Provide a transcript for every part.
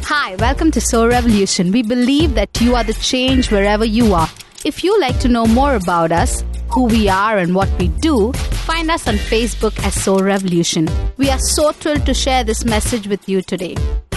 Hi, welcome to Soul Revolution. We believe that you are the change wherever you are. If you like to know more about us, who we are and what we do, find us on Facebook as Soul Revolution. We are so thrilled to share this message with you today.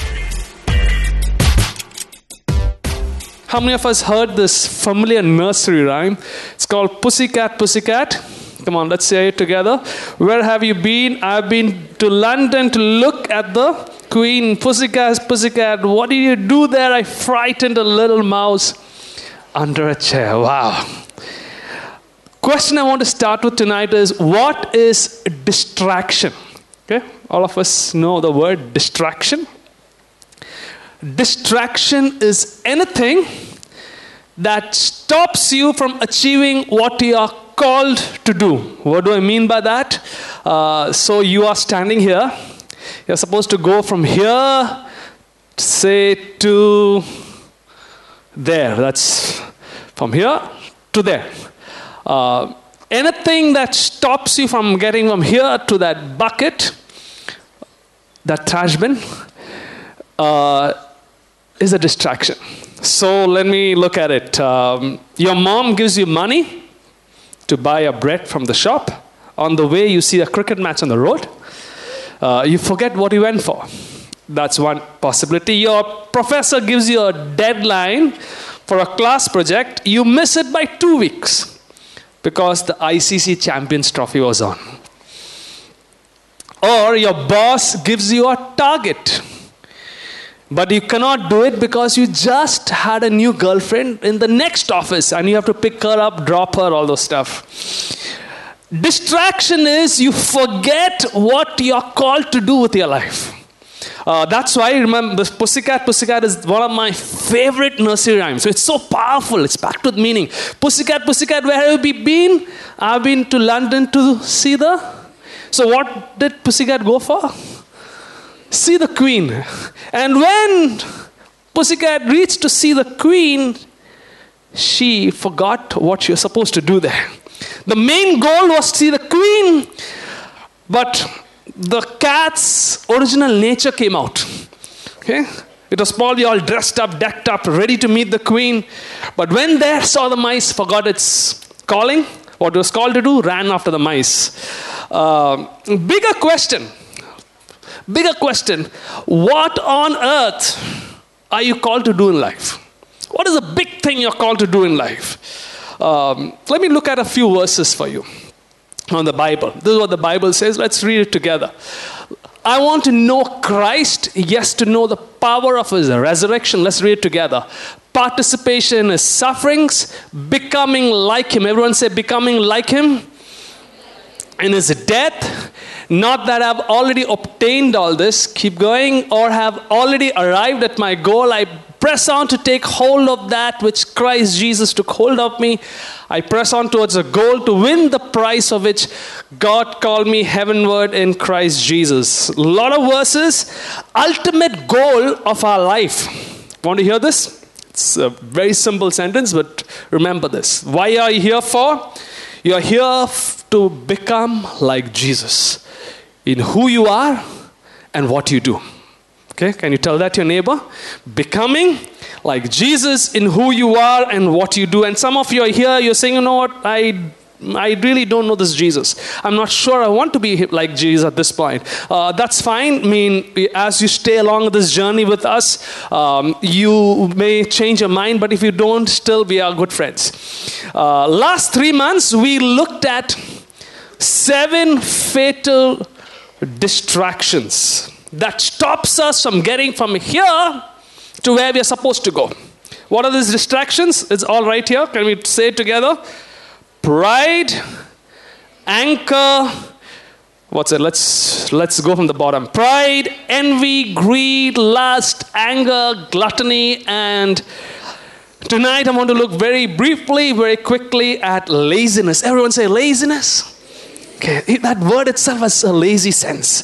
How many of us heard this familiar nursery rhyme? It's called Pussycat, Pussycat. Come on, let's say it together. Where have you been? I've been to London to look at the Queen. Pussycat, Pussycat, what did you do there? I frightened a little mouse under a chair. Wow. Question I want to start with tonight is, what is distraction? Okay, all of us know the word distraction. Distraction is anything that stops you from achieving what you are called to do. What do I mean by that? So you are standing here. You're supposed to go from here, say, to there. That's from here to there. Anything that stops you from getting from here to that bucket, that trash bin, is a distraction. So let me look at it. Your mom gives you money to buy a bread from the shop. On the way, you see a cricket match on the road. You forget what you went for. That's one possibility. Your professor gives you a deadline for a class project. You miss it by 2 weeks because the ICC Champions Trophy was on. Or your boss gives you a target, but you cannot do it because you just had a new girlfriend in the next office and you have to pick her up, drop her, all those stuff. Distraction is you forget what you're called to do with your life. That's why, remember, this Pussycat, Pussycat is one of my favorite nursery rhymes. So it's so powerful. It's packed with meaning. Pussycat, Pussycat, where have you been? I've been to London to see the... So what did Pussycat go for? See the Queen. And when Pussycat reached to see the Queen, she forgot what she was supposed to do there. The main goal was to see the Queen, but the cat's original nature came out. Okay? It was probably all dressed up, decked up, ready to meet the Queen. But when there saw the mice, forgot its calling, what it was called to do, ran after the mice. Bigger question, what on earth are you called to do in life? What is the big thing you're called to do in life? Let me look at a few verses for you on the Bible. This is what the Bible says. Let's read it together. I want to know Christ, yes, to know the power of His resurrection. Let's read it together. Participation in His sufferings, becoming like Him. Everyone say, becoming like Him. In His death. Not that I've already obtained all this, keep going, or have already arrived at my goal. I press on to take hold of that which Christ Jesus took hold of me. I press on towards a goal to win the prize of which God called me heavenward in Christ Jesus. A lot of verses. Ultimate goal of our life. Want to hear this? It's a very simple sentence, but remember this. Why are you here for? You are here to become like Jesus in who you are and what you do. Okay, can you tell that to your neighbor? Becoming like Jesus in who you are and what you do. And some of you are here, you're saying, you know what, I really don't know this Jesus. I'm not sure I want to be like Jesus at this point. That's fine. I mean, as you stay along this journey with us, you may change your mind, but if you don't, still we are good friends. Last 3 months, we looked at 7 fatal distractions that stops us from getting from here to where we are supposed to go. What are these distractions? It's all right here. Can we say it together? Pride, anger. What's it? Let's go from the bottom. Pride, envy, greed, lust, anger, gluttony, and tonight I want to look very briefly, very quickly at laziness. Everyone say laziness. Okay, that word itself has a lazy sense.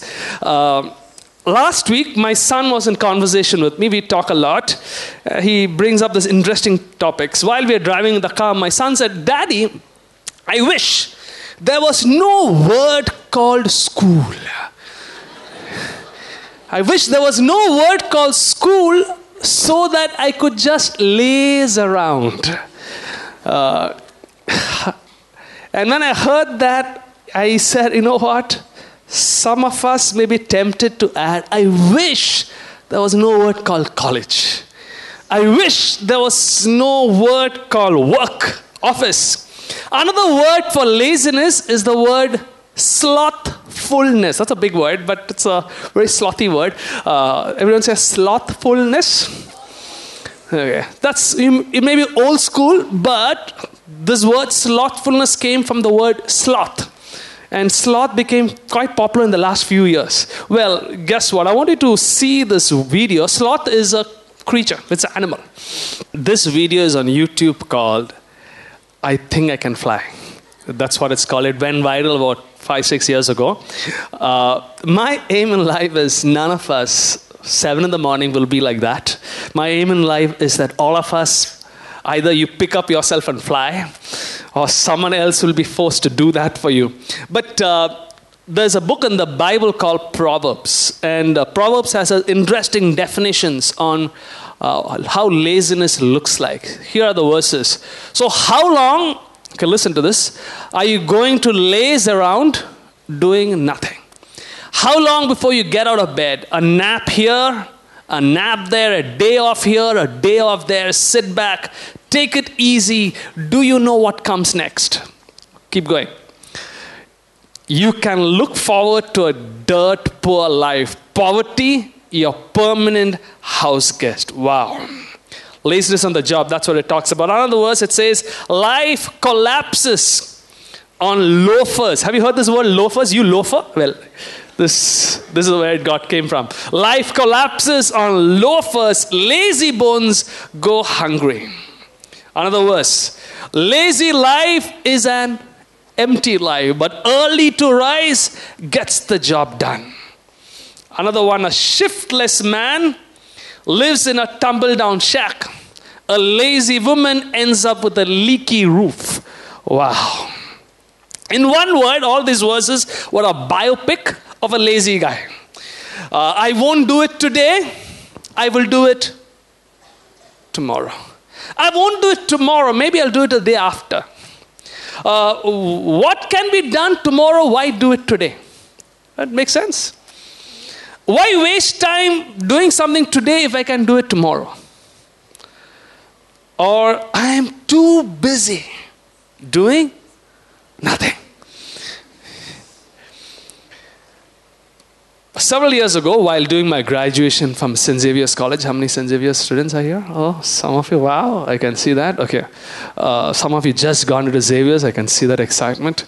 Last week, my son was in conversation with me. We talk a lot. He brings up this interesting topics. While we are driving in the car, my son said, "Daddy, I wish there was no word called school." I wish there was no word called school so that I could just laze around. And when I heard that, I said, you know what? Some of us may be tempted to add, I wish there was no word called college. I wish there was no word called work, office. Another word for laziness is the word slothfulness. That's a big word, but it's a very slothy word. Everyone says slothfulness. Okay. It may be old school, but this word slothfulness came from the word sloth. And sloth became quite popular in the last few years. Well, guess what? I want you to see this video. Sloth is a creature. It's an animal. This video is on YouTube called I Think I Can Fly. That's what it's called. It went viral about 5-6 years ago. My aim in life is none of us, 7 in the morning, will be like that. My aim in life is that all of us, either you pick up yourself and fly, or someone else will be forced to do that for you. But there's a book in the Bible called Proverbs. And Proverbs has interesting definitions on how laziness looks like. Here are the verses. So how long, okay, listen to this, are you going to laze around doing nothing? How long before you get out of bed? A nap here, a nap there, a day off here, a day off there, sit back, take it easy. Do you know what comes next? Keep going. You can look forward to a dirt poor life. Poverty, your permanent house guest. Wow. Laziness on the job, that's what it talks about. Another verse, it says, life collapses on loafers. Have you heard this word loafers? You loafer? Well, this is where it came from. Life collapses on loafers. Lazy bones go hungry. Another verse. Lazy life is an empty life, but early to rise gets the job done. Another one. A shiftless man lives in a tumble-down shack. A lazy woman ends up with a leaky roof. Wow. In one word, all these verses were a biopic of a lazy guy. I won't do it today. I will do it tomorrow. I won't do it tomorrow. Maybe I'll do it the day after. What can be done tomorrow? Why do it today? That makes sense. Why waste time doing something today if I can do it tomorrow? Or I am too busy doing nothing. Several years ago, while doing my graduation from St. Xavier's College, how many St. Xavier's students are here? Oh, some of you, wow, I can see that. Okay. Some of you just gone to Xavier's, I can see that excitement.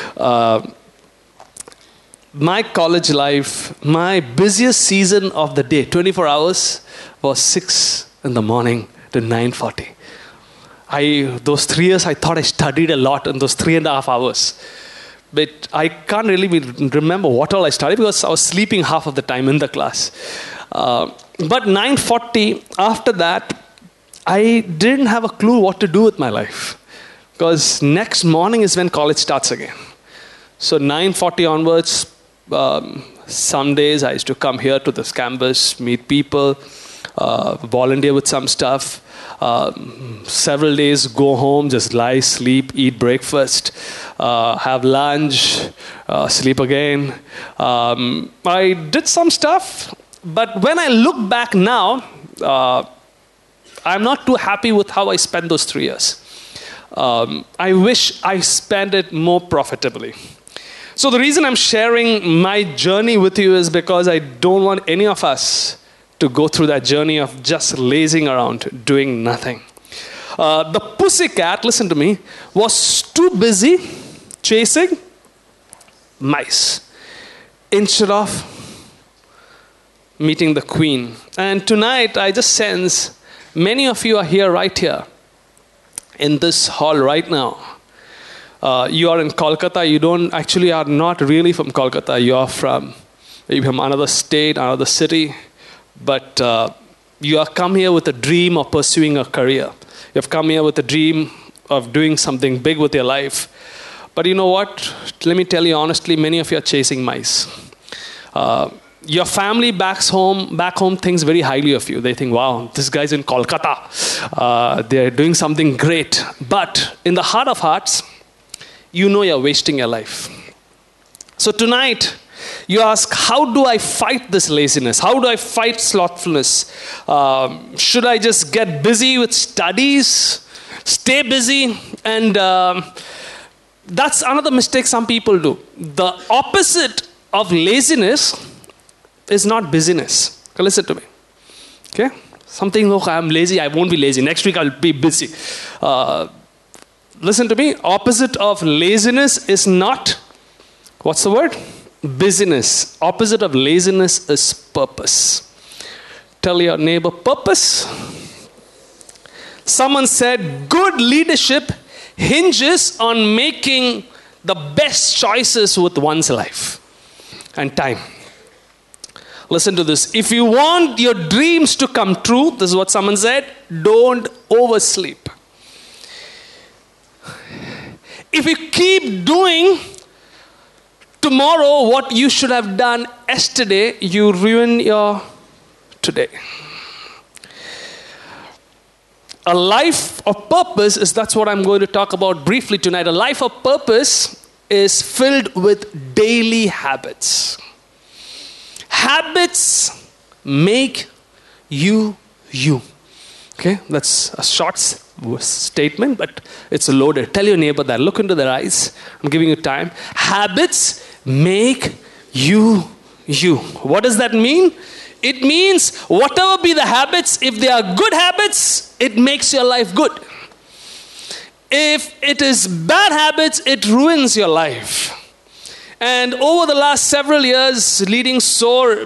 My college life, my busiest season of the day, 24 hours, was 6 in the morning to 9:40. Those 3 years, I thought I studied a lot in those 3.5 hours. But I can't really remember what all I studied because I was sleeping half of the time in the class. But 9:40, after that, I didn't have a clue what to do with my life. Because next morning is when college starts again. So 9:40 onwards, some days I used to come here to this campus, meet people, volunteer with some stuff. Several days go home, just lie, sleep, eat breakfast, have lunch, sleep again. I did some stuff, but when I look back now, I'm not too happy with how I spent those 3 years. I wish I spent it more profitably. So the reason I'm sharing my journey with you is because I don't want any of us to go through that journey of just lazing around, doing nothing. The pussycat, listen to me, was too busy chasing mice instead of meeting the queen. And tonight, I just sense many of you are here, right here, in this hall right now. You are in Kolkata. You are not really from Kolkata. You are from maybe from another state, another city. But you have come here with a dream of pursuing a career. You have come here with a dream of doing something big with your life. But you know what? Let me tell you honestly, many of you are chasing mice. Your family back home thinks very highly of you. They think, wow, this guy's in Kolkata. They're doing something great. But in the heart of hearts, you know you're wasting your life. So tonight, you ask, how do I fight this laziness? How do I fight slothfulness? Should I just get busy with studies? Stay busy? And that's another mistake some people do. The opposite of laziness is not busyness. Okay, listen to me. Okay? Something, okay, I'm lazy, I won't be lazy. Next week I'll be busy. Listen to me. Opposite of laziness is not, what's the word? Busyness. Opposite of laziness is purpose. Tell your neighbor, purpose. Someone said, good leadership hinges on making the best choices with one's life and time. Listen to this. If you want your dreams to come true, this is what someone said, don't oversleep. If you keep doing tomorrow what you should have done yesterday, you ruin your today. A life of purpose that's what I'm going to talk about briefly tonight. A life of purpose is filled with daily habits. Habits make you you. Okay, that's a short statement, but it's loaded. Tell your neighbor that. Look into their eyes. I'm giving you time. Habits make you you. What does that mean? It means whatever be the habits, if they are good habits, it makes your life good. If it is bad habits, it ruins your life. And over the last several years, leading SOAR,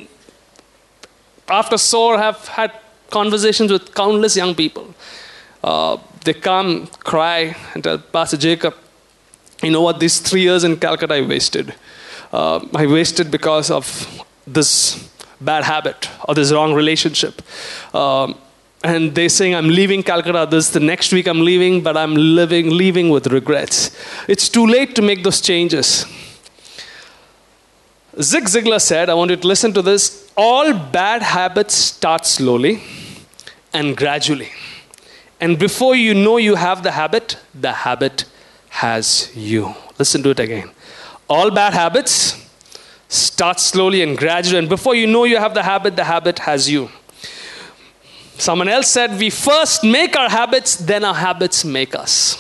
after SOAR, have had conversations with countless young people. They come, cry, and tell Pastor Jacob, you know what, these 3 years in Calcutta I wasted. I wasted because of this bad habit or this wrong relationship. And they're saying, I'm leaving Calcutta the next week I'm leaving, but I'm leaving with regrets. It's too late to make those changes. Zig Ziglar said, I want you to listen to this, all bad habits start slowly and gradually. And before you know you have the habit has you. Listen to it again. All bad habits start slowly and gradually. And before you know you have the habit has you. Someone else said, we first make our habits, then our habits make us.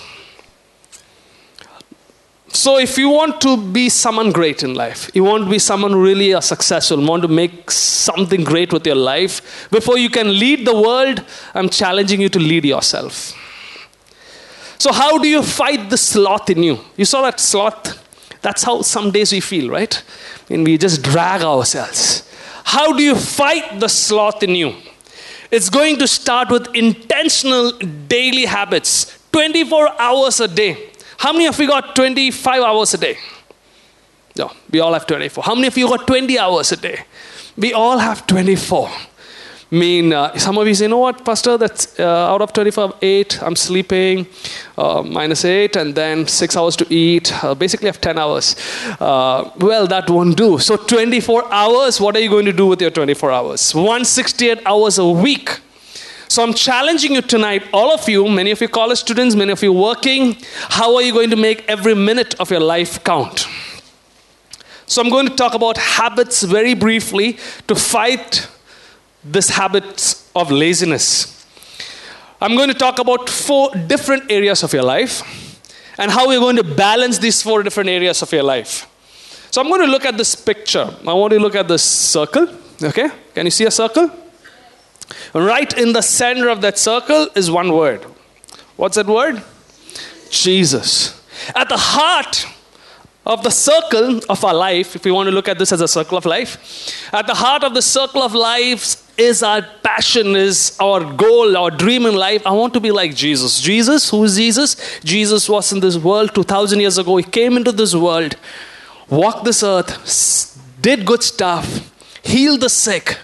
So if you want to be someone great in life, you want to be someone really successful, want to make something great with your life, before you can lead the world, I'm challenging you to lead yourself. So how do you fight the sloth in you? You saw that sloth? That's how some days we feel, right? And we just drag ourselves. How do you fight the sloth in you? It's going to start with intentional daily habits, 24 hours a day. How many of you got 25 hours a day? No, we all have 24. How many of you got 20 hours a day? We all have 24. Some of you say, you know what, Pastor, that's out of 25, 8, I'm sleeping, minus 8, and then 6 hours to eat. Basically, I have 10 hours. Well, that won't do. So 24 hours, what are you going to do with your 24 hours? 168 hours a week. So I'm challenging you tonight, all of you, many of you college students, many of you working, how are you going to make every minute of your life count? So I'm going to talk about habits very briefly to fight this habit of laziness. I'm going to talk about 4 different areas of your life and how we're going to balance these 4 different areas of your life. So I'm going to look at this picture. I want you to look at this circle. Okay? Can you see a circle? Right in the center of that circle is one word. What's that word? Jesus. At the heart of the circle of our life, if we want to look at this as a circle of life, at the heart of the circle of life is our passion, is our goal, our dream in life. I want to be like Jesus. Jesus, who is Jesus? Jesus was in this world 2,000 years ago. He came into this world, walked this earth, did good stuff, healed the sick,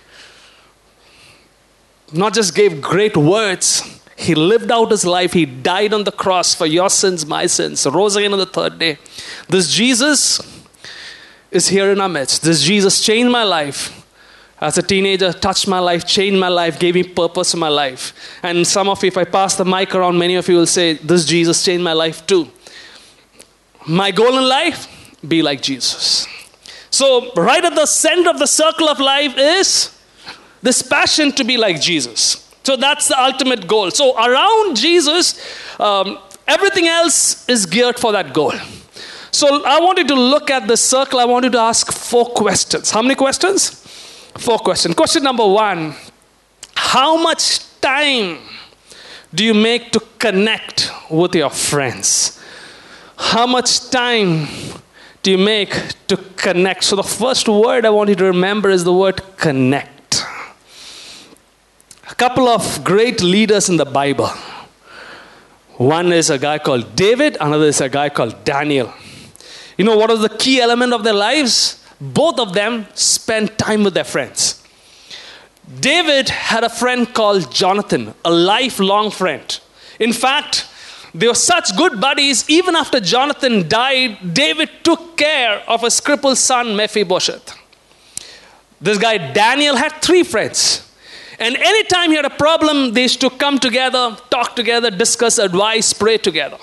not just gave great words, he lived out his life. He died on the cross for your sins, my sins, rose again on the 3rd day. This Jesus is here in our midst. This Jesus changed my life. As a teenager, touched my life, changed my life, gave me purpose in my life. And some of you, if I pass the mic around, many of you will say, this Jesus changed my life too. My goal in life, be like Jesus. So right at the center of the circle of life is this passion to be like Jesus. So that's the ultimate goal. So around Jesus, everything else is geared for that goal. So I want you to look at the circle. I want you to ask 4 questions. How many questions? 4 questions. Question number 1, how much time do you make to connect with your friends? How much time do you make to connect? So the first word I want you to remember is the word connect. A couple of great leaders in the Bible. One is a guy called David, another is a guy called Daniel. You know what was the key element of their lives? Both of them spent time with their friends. David had a friend called Jonathan, a lifelong friend. In fact, they were such good buddies, even after Jonathan died, David took care of his crippled son, Mephibosheth. This guy, Daniel, had 3 friends. And anytime he had a problem, they used to come together, talk together, discuss, advise, pray together.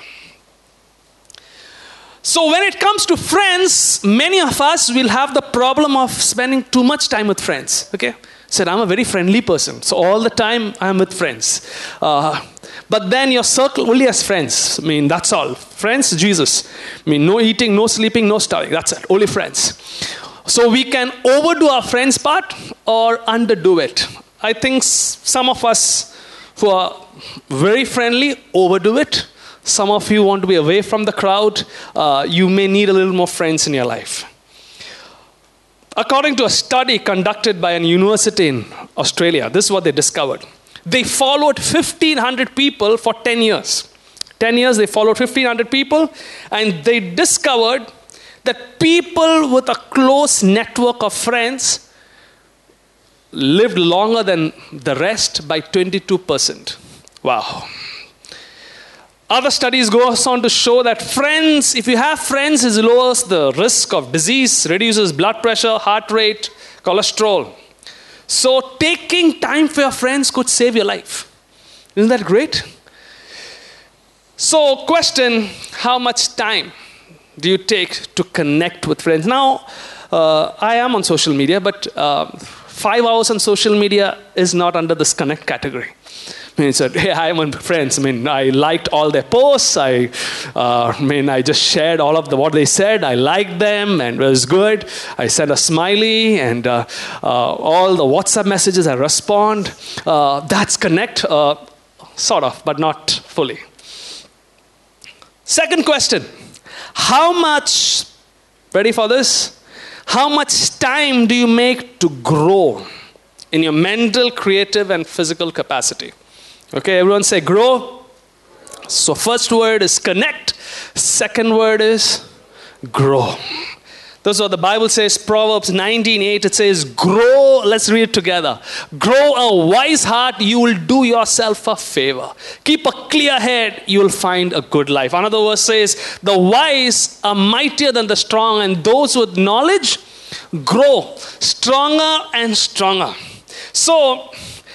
So when it comes to friends, many of us will have the problem of spending too much time with friends. Okay? Said, I'm a very friendly person. So all the time I'm with friends. But then your circle only has friends. I mean, that's all. Friends, Jesus. I mean, no eating, no sleeping, no studying. That's it. Only friends. So we can overdo our friends part or underdo it. I think some of us who are very friendly overdo it. Some of you want to be away from the crowd. You may need a little more friends in your life. According to a study conducted by a university in Australia, this is what they discovered. They followed 1,500 people for 10 years. 10 years they followed 1,500 people, and they discovered that people with a close network of friends lived longer than the rest by 22%. Wow. Other studies go on to show that friends, if you have friends, it lowers the risk of disease, reduces blood pressure, heart rate, cholesterol. So taking time for your friends could save your life. Isn't that great? So question, how much time do you take to connect with friends? Now, I am on social media, but 5 hours on social media is not under this connect category. I mean, said, hey, I'm on friends. I mean, I liked all their posts. I just shared all of what they said. I liked them, and it was good. I sent a smiley, and all the WhatsApp messages I respond. That's connect, sort of, but not fully. Second question, how much, ready for this? How much time do you make to grow in your mental, creative, and physical capacity? Okay, everyone say grow. So first word is connect. Second word is grow. That's what the Bible says, Proverbs 19:8, it says, grow, let's read it together. Grow a wise heart, you will do yourself a favor. Keep a clear head, you will find a good life. Another verse says, the wise are mightier than the strong, and those with knowledge grow stronger and stronger. So,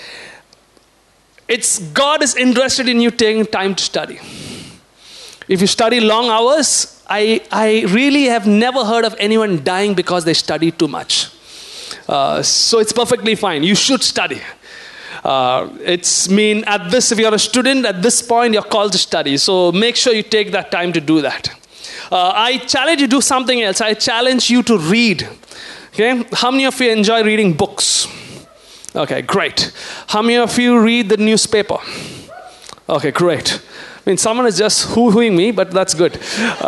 God is interested in you taking time to study. If you study long hours, I really have never heard of anyone dying because they study too much. So it's perfectly fine. You should study. If you're a student, at this point, you're called to study. So make sure you take that time to do that. I challenge you to do something else. I challenge you to read. Okay? How many of you enjoy reading books? Okay, great. How many of you read the newspaper? Okay, great. I mean, someone is just hoo-hooing me, but that's good.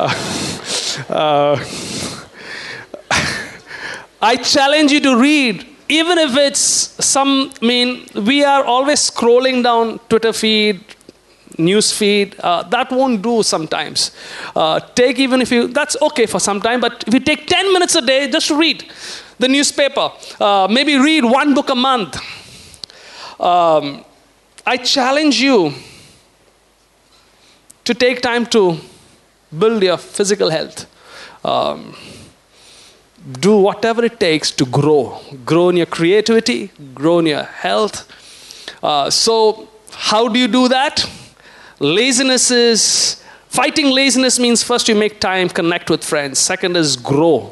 I challenge you to read, even if it's we are always scrolling down Twitter feed, news feed. That won't do sometimes. That's okay for some time, but if you take 10 minutes a day just to read the newspaper, maybe read one book a month. I challenge you to take time to build your physical health. do whatever it takes to grow. Grow in your creativity, grow in your health. So how do you do that? Fighting laziness means first you make time, connect with friends. Second is grow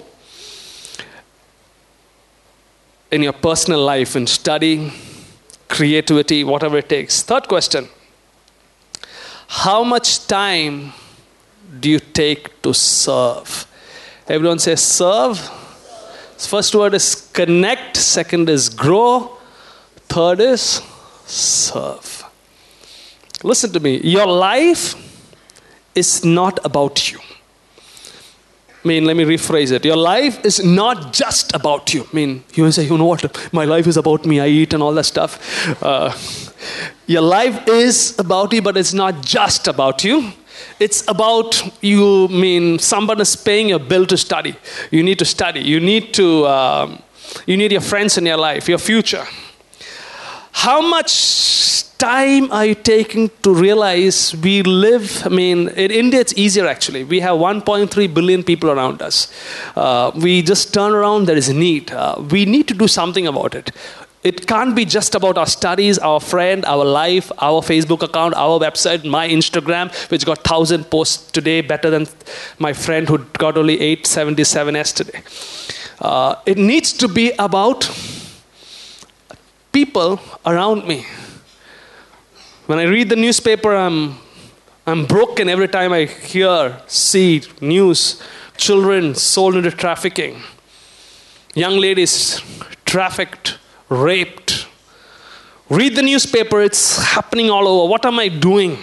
in your personal life, in study, creativity, whatever it takes. Third question, how much time do you take to serve? Everyone say serve. First word is connect. Second is grow. Third is serve. Listen to me. Your life is not about you. Let me rephrase it. Your life is not just about you. You will say, you know what? My life is about me. I eat and all that stuff. Your life is about you, but it's not just about you. It's about you. Someone is paying your bill to study. You need to study. You need your friends in your life, your future. How much time are you taking to realize we live? In India it's easier actually. We have 1.3 billion people around us. We just turn around, there is a need. We need to do something about it. It can't be just about our studies, our friend, our life, our Facebook account, our website, my Instagram, which got 1,000 posts today, better than my friend who got only 877 yesterday. It needs to be about people around me. When I read the newspaper, I'm broken every time I see news. Children sold into trafficking. Young ladies trafficked, raped. Read the newspaper, it's happening all over. What am I doing?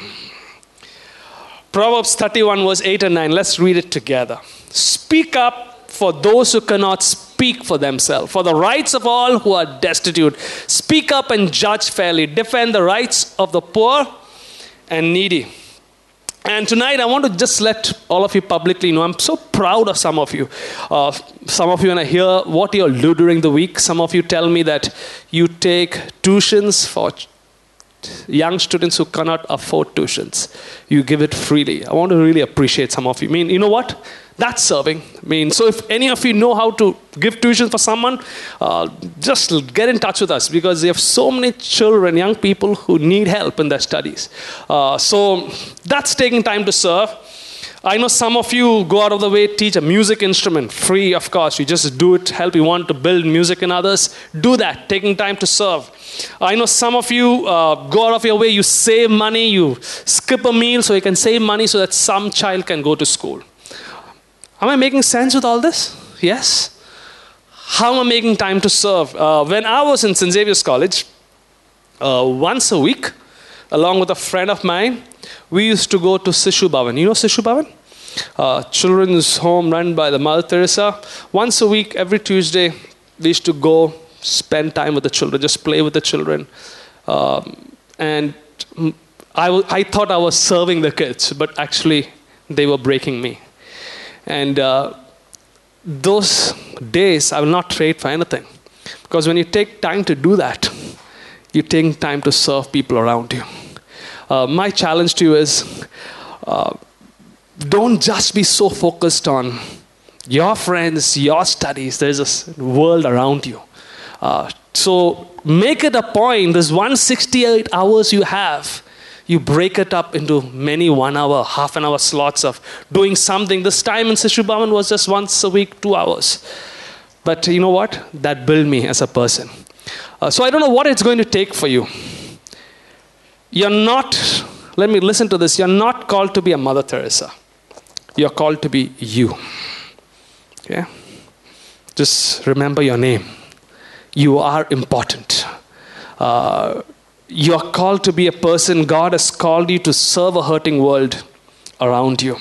Proverbs 31 verse 8 and 9. Let's read it together. Speak up for those who cannot speak for themselves, for the rights of all who are destitute. Speak up and judge fairly. Defend the rights of the poor and needy. And tonight I want to just let all of you publicly know, I'm so proud of some of you. Some of you, when I hear what you all do during the week, some of you tell me that you take tuitions for young students who cannot afford tuitions. You give it freely. I want to really appreciate some of you. You know what? That's serving. So if any of you know how to give tuition for someone, just get in touch with us, because we have so many children, young people who need help in their studies. So that's taking time to serve. I know some of you go out of the way, teach a music instrument, free of course. You just do it, help you want to build music in others. Do that, taking time to serve. I know some of you go out of your way, you save money, you skip a meal so you can save money so that some child can go to school. Am I making sense with all this? Yes. How am I making time to serve? When I was in St. Xavier's College, once a week, along with a friend of mine, we used to go to Sishu Bhavan. You know Sishu Bhavan? Children's home run by the Mother Teresa. Once a week, every Tuesday, we used to go spend time with the children, just play with the children. And I thought I was serving the kids, but actually they were breaking me. And those days I will not trade for anything. Because when you take time to do that, you take time to serve people around you. My challenge to you is, don't just be so focused on your friends, your studies. There's a world around you. So make it a point, this 168 hours you have, you break it up into many 1 hour, half an hour slots of doing something. This time in Sishu Bhavan was just once a week, 2 hours. But you know what? That built me as a person. So I don't know what it's going to take for you. You're not, let me listen to this, you're not called to be a Mother Teresa. You're called to be you. Okay? Just remember your name. You are important. You're called to be a person. God has called you to serve a hurting world around you.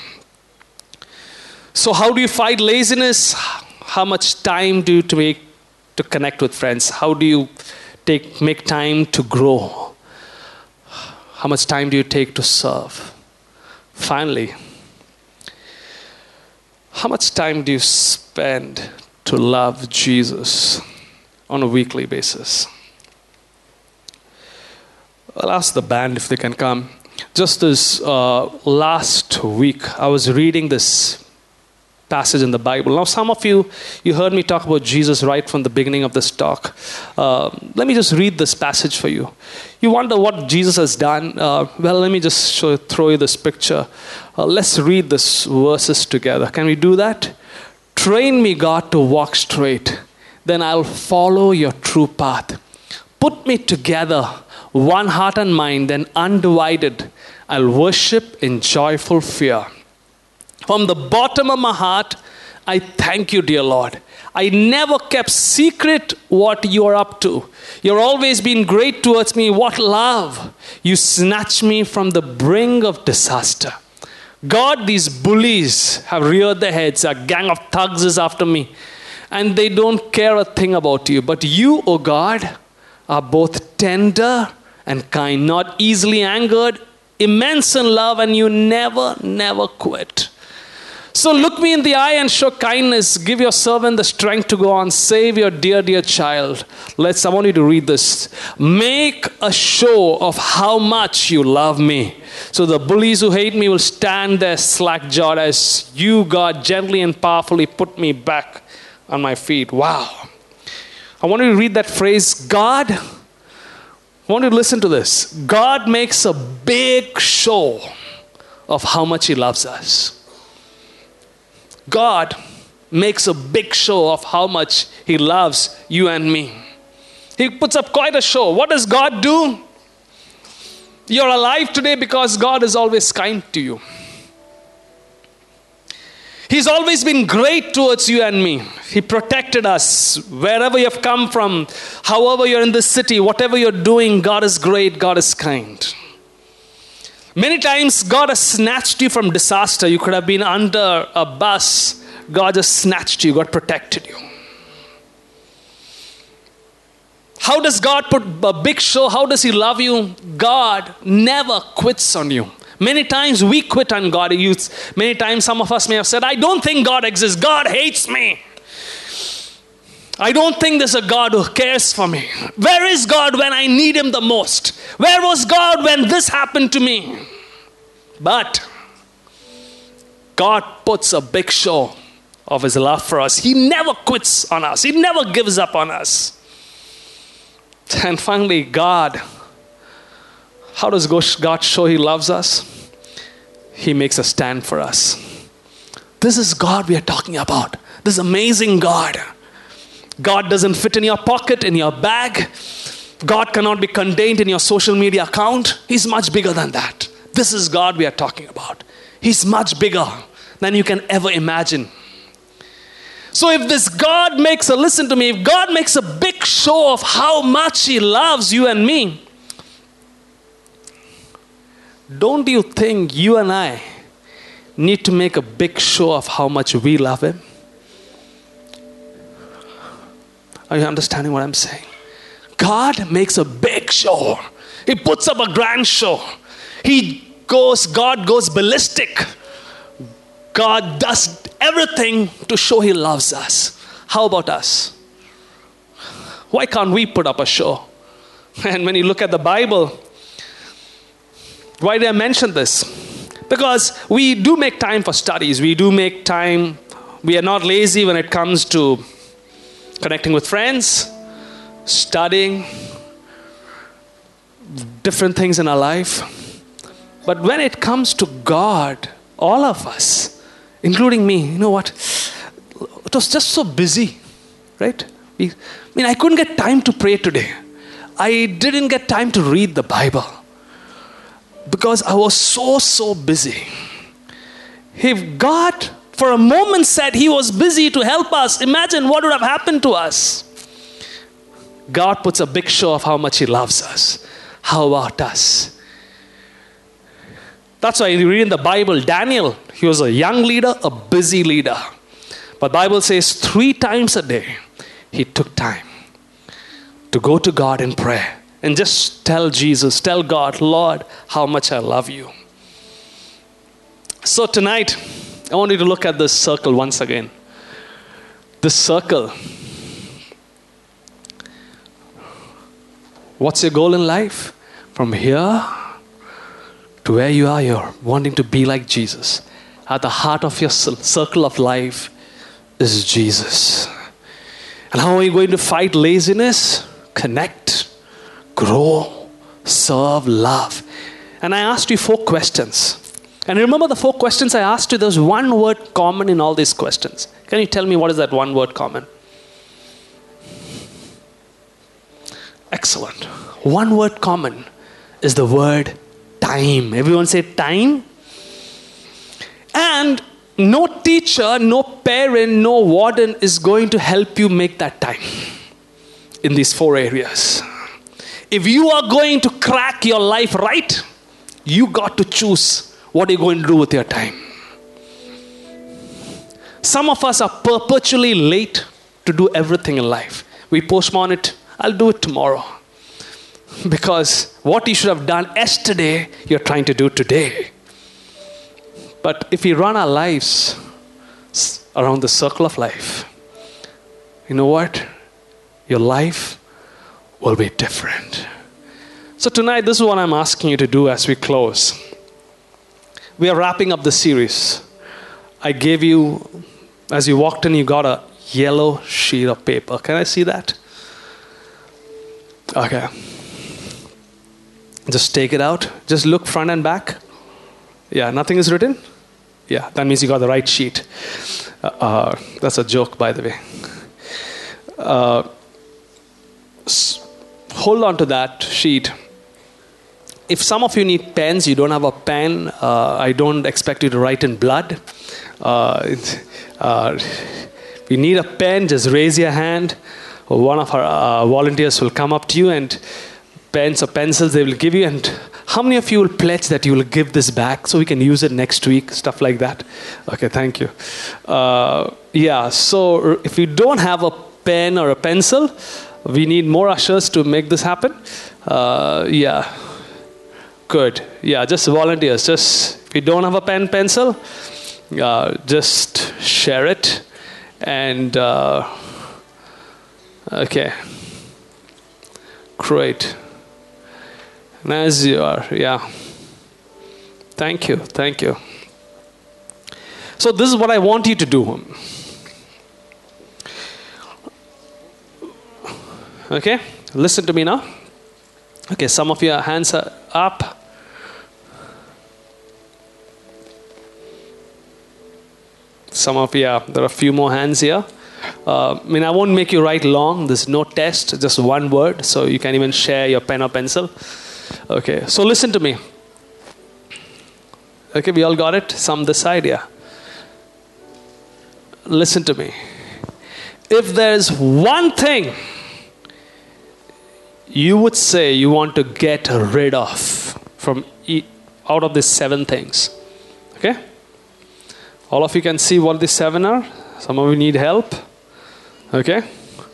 So how do you fight laziness? How much time do you take to connect with friends? How do you make time to grow? How much time do you take to serve? Finally, how much time do you spend to love Jesus on a weekly basis? I'll ask the band if they can come. Just this last week, I was reading this passage in the Bible. Now, some of you heard me talk about Jesus right from the beginning of this talk. Let me just read this passage for you. You wonder what Jesus has done? Well, let me just throw you this picture. Let's read these verses together. Can we do that? Train me, God, to walk straight. Then I'll follow your true path. Put me together, one heart and mind, then undivided. I'll worship in joyful fear. From the bottom of my heart, I thank you, dear Lord. I never kept secret what you are up to. You've always been great towards me. What love. You snatched me from the brink of disaster. God, these bullies have reared their heads. A gang of thugs is after me. And they don't care a thing about you. But you, O God, are both tender and kind, not easily angered, immense in love, and you never quit. So look me in the eye and show kindness. Give your servant the strength to go on. Save your dear child. I want you to read this. Make a show of how much you love me. So the bullies who hate me will stand there slack-jawed as you, God, gently and powerfully put me back on my feet. Wow. I want you to read that phrase, God. I want you to listen to this. God makes a big show of how much he loves us. God makes a big show of how much he loves you and me. He puts up quite a show. What does God do? You're alive today because God is always kind to you. He's always been great towards you and me. He protected us wherever you have come from, however you're in this city, whatever you're doing, God is great, God is kind. Many times God has snatched you from disaster. You could have been under a bus. God just snatched you, God protected you. How does God put a big show? How does he love you? God never quits on you. Many times we quit on God. Many times some of us may have said, I don't think God exists. God hates me. I don't think there's a God who cares for me. Where is God when I need him the most? Where was God when this happened to me? But God puts a big show of his love for us. He never quits on us. He never gives up on us. And finally, God, how does God show he loves us? He makes a stand for us. This is God we are talking about. This amazing God. God doesn't fit in your pocket, in your bag. God cannot be contained in your social media account. He's much bigger than that. This is God we are talking about. He's much bigger than you can ever imagine. So if this God listen to me, if God makes a big show of how much he loves you and me, don't you think you and I need to make a big show of how much we love him? Are you understanding what I'm saying? God makes a big show. He puts up a grand show. God goes ballistic. God does everything to show he loves us. How about us? Why can't we put up a show? And when you look at the Bible, why did I mention this? Because we do make time for studies. We do make time. We are not lazy when it comes to connecting with friends, studying, different things in our life. But when it comes to God, all of us, including me, you know what? It was just so busy, right? I couldn't get time to pray today. I didn't get time to read the Bible because I was so busy. If God for a moment said he was busy to help us, imagine what would have happened to us. God puts a big show of how much he loves us. How about us? That's why you read in the Bible, Daniel, he was a young leader, a busy leader. But the Bible says 3 times a day, he took time to go to God in prayer and just tell God, Lord, how much I love you. So tonight, I want you to look at this circle once again. This circle. What's your goal in life? From here to where you are, you're wanting to be like Jesus. at the heart of your circle of life is Jesus. And how are you going to fight laziness? Connect, grow, serve, love. And I asked you 4 questions. And remember the 4 questions I asked you, there's one word common in all these questions. Can you tell me what is that one word common? Excellent. One word common is the word time. Everyone say time. And no teacher, no parent, no warden is going to help you make that time in these 4 areas. If you are going to crack your life right, you got to choose what you're going to do with your time. Some of us are perpetually late to do everything in life. We postpone it. I'll do it tomorrow. Because what you should have done yesterday, you're trying to do today. But if we run our lives around the circle of life, you know what? Your life will be different. So tonight, this is what I'm asking you to do as we close. We are wrapping up the series. I gave you, as you walked in, you got a yellow sheet of paper. Can I see that? Okay. Just take it out. Just look front and back. Yeah, nothing is written? Yeah, that means you got the right sheet. That's a joke, by the way. Hold on to that sheet. If some of you need pens, you don't have a pen, I don't expect you to write in blood. If you need a pen, just raise your hand. One of our volunteers will come up to you, and pens or pencils they will give you. And how many of you will pledge that you will give this back so we can use it next week? Stuff like that. Okay, thank you. Yeah, so if you don't have a pen or a pencil, we need more ushers to make this happen. Yeah. Good. Yeah, just volunteers. Just if you don't have a pen, pencil, just share it. And okay. Great. And as you are, yeah. Thank you. Thank you. So this is what I want you to do. Okay? Listen to me now. Okay, some of your hands are up. Some of you, there are a few more hands here. I won't make you write long. There's no test, just one word. So you can even share your pen or pencil. Okay, so listen to me. Okay, we all got it? Some this side, yeah. Listen to me. If there's one thing you would say you want to get rid of from out of these 7 things. Okay? All of you can see what these 7 are. Some of you need help. Okay?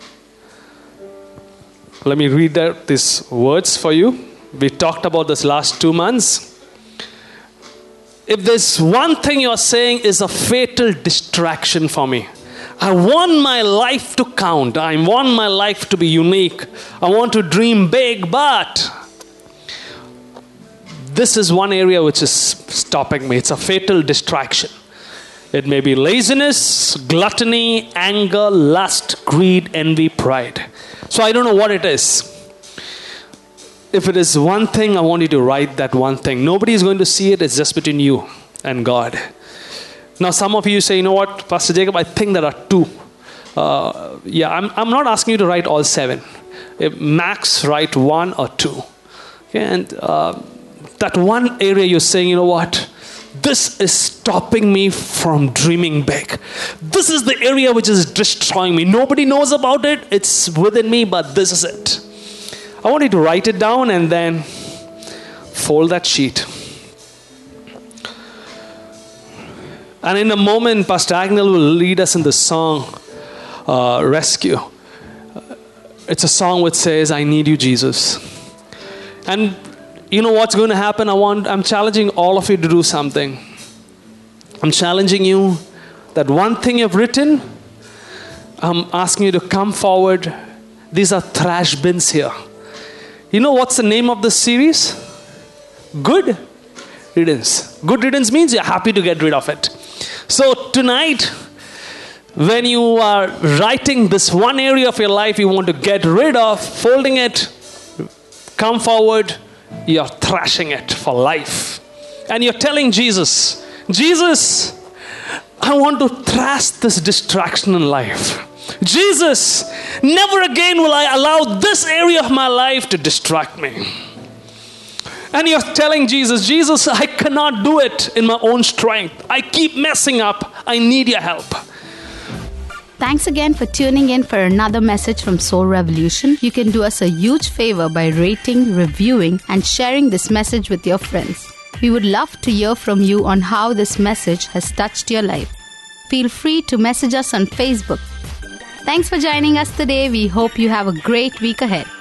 Let me read these words for you. We talked about this last 2 months. If there's one thing you're saying is a fatal distraction for me, I want my life to count. I want my life to be unique. I want to dream big, but this is one area which is stopping me. It's a fatal distraction. It may be laziness, gluttony, anger, lust, greed, envy, pride. So I don't know what it is. If it is one thing, I want you to write that one thing. Nobody is going to see it. It's just between you and God. Now, some of you say, you know what, Pastor Jacob, I think there are 2. I'm not asking you to write all 7. Max, write 1 or 2. Okay, and that one area you're saying, you know what, this is stopping me from dreaming big. This is the area which is destroying me. Nobody knows about it. It's within me, but this is it. I want you to write it down and then fold that sheet. And in a moment, Pastor Agnel will lead us in the song, Rescue. It's a song which says, I need you, Jesus. And you know what's going to happen? I'm challenging all of you to do something. I'm challenging you that one thing you've written, I'm asking you to come forward. These are trash bins here. You know what's the name of this series? Good Riddance. Good Riddance means you're happy to get rid of it. So tonight, when you are writing this one area of your life you want to get rid of, folding it, come forward, you're thrashing it for life. And you're telling Jesus, Jesus, I want to thrash this distraction in life. Jesus, never again will I allow this area of my life to distract me. And you're telling Jesus, Jesus, I cannot do it in my own strength. I keep messing up. I need your help. Thanks again for tuning in for another message from Soul Revolution. You can do us a huge favor by rating, reviewing, and sharing this message with your friends. We would love to hear from you on how this message has touched your life. Feel free to message us on Facebook. Thanks for joining us today. We hope you have a great week ahead.